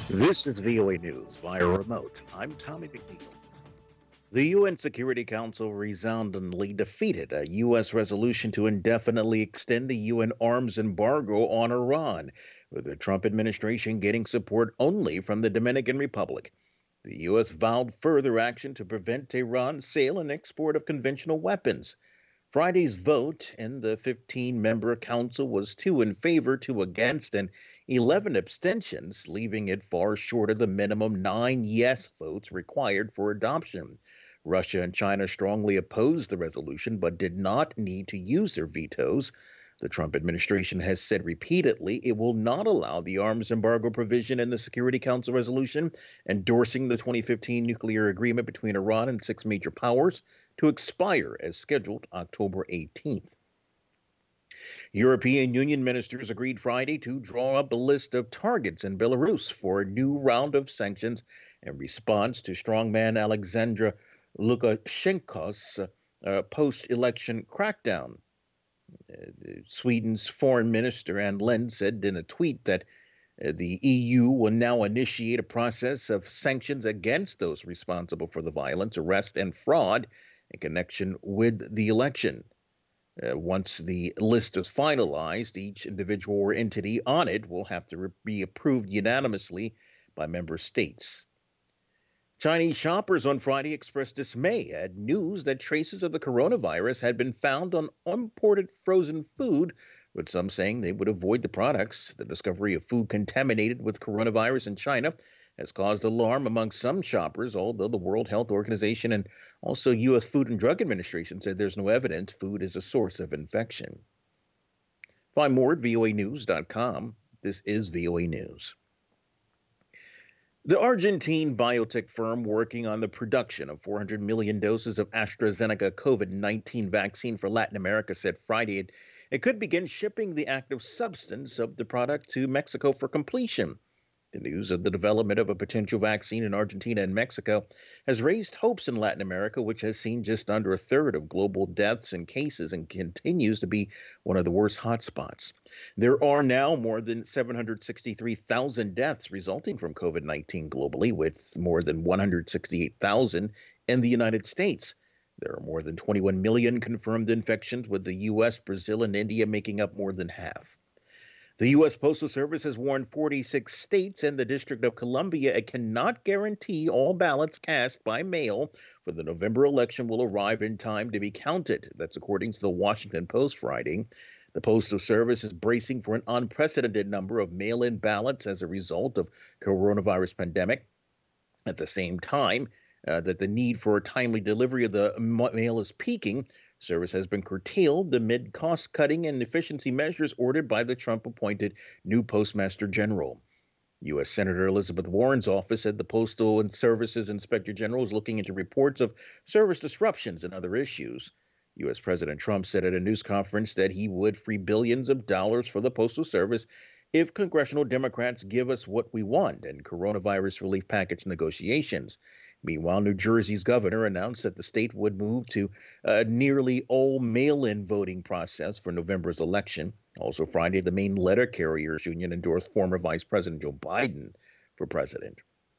This is VOA News via remote. I'm Tommy McNeil. The UN Security Council resoundingly defeated a U.S. resolution to indefinitely extend the UN arms embargo on Iran, with the Trump administration getting support only from the Dominican Republic. The U.S. vowed further action to prevent Tehran's sale and export of conventional weapons. Friday's vote in the 15-member council was 2 in favor, 2 against, and 11 abstentions, leaving it far short of the minimum 9 yes votes required for adoption. Russia and China strongly opposed the resolution but did not need to use their vetoes. The Trump administration has said repeatedly it will not allow the arms embargo provision in the Security Council resolution endorsing the 2015 nuclear agreement between Iran and 6 major powers to expire as scheduled October 18th. European Union ministers agreed Friday to draw up a list of targets in Belarus for a new round of sanctions in response to strongman Alexander Lukashenko's post-election crackdown. Sweden's foreign minister Ann Linde said in a tweet that the EU will now initiate a process of sanctions against those responsible for the violence, arrest, and fraud in connection with the election. Once the list is finalized, each individual or entity on it will have to be approved unanimously by member states. Chinese shoppers on Friday expressed dismay at news that traces of the coronavirus had been found on imported frozen food, with some saying they would avoid the products. The discovery of food contaminated with coronavirus in China has caused alarm among some shoppers, although the World Health Organization and also U.S. Food and Drug Administration said there's no evidence food is a source of infection. Find more at voanews.com. This is VOA News. The Argentine biotech firm working on the production of 400 million doses of AstraZeneca COVID-19 vaccine for Latin America said Friday it could begin shipping the active substance of the product to Mexico for completion. The news of the development of a potential vaccine in Argentina and Mexico has raised hopes in Latin America, which has seen just under a third of global deaths and cases and continues to be one of the worst hotspots. There are now more than 763,000 deaths resulting from COVID-19 globally, with more than 168,000 in the United States. There are more than 21 million confirmed infections, with the U.S., Brazil, and India making up more than half. The U.S. Postal Service has warned 46 states and the District of Columbia it cannot guarantee all ballots cast by mail for the November election will arrive in time to be counted. That's according to the Washington Post Friday. The Postal Service is bracing for an unprecedented number of mail-in ballots as a result of coronavirus pandemic. At the same time that the need for a timely delivery of the mail is peaking, service has been curtailed amid cost-cutting and efficiency measures ordered by the Trump-appointed new Postmaster General. U.S. Senator Elizabeth Warren's office said the Postal and Services Inspector General is looking into reports of service disruptions and other issues. U.S. President Trump said at a news conference that he would free billions of dollars for the Postal Service if congressional Democrats give us what we want in coronavirus relief package negotiations. Meanwhile, New Jersey's governor announced that the state would move to a nearly all mail-in voting process for November's election. Also Friday, the main letter carriers union endorsed former Vice President Joe Biden for president.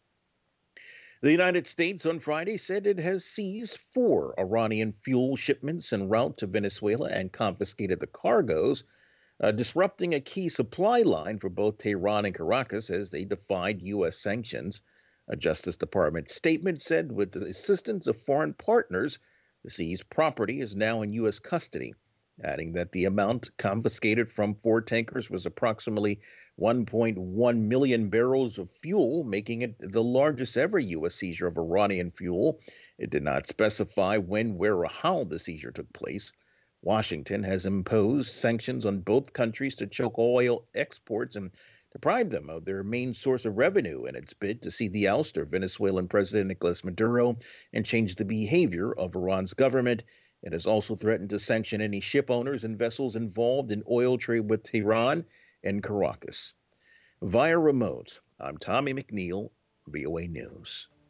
The United States on Friday said it has seized 4 Iranian fuel shipments en route to Venezuela and confiscated the cargoes, disrupting a key supply line for both Tehran and Caracas as they defied U.S. sanctions. A Justice Department statement said with the assistance of foreign partners, the seized property is now in U.S. custody, adding that the amount confiscated from 4 tankers was approximately 1.1 million barrels of fuel, making it the largest ever U.S. seizure of Iranian fuel. It did not specify when, where, or how the seizure took place. Washington has imposed sanctions on both countries to choke oil exports and deprive them of their main source of revenue in its bid to see the ouster of Venezuelan President Nicolas Maduro and change the behavior of Iran's government. It has also threatened to sanction any ship owners and vessels involved in oil trade with Tehran and Caracas. Via remote, I'm Tommy McNeil, VOA News.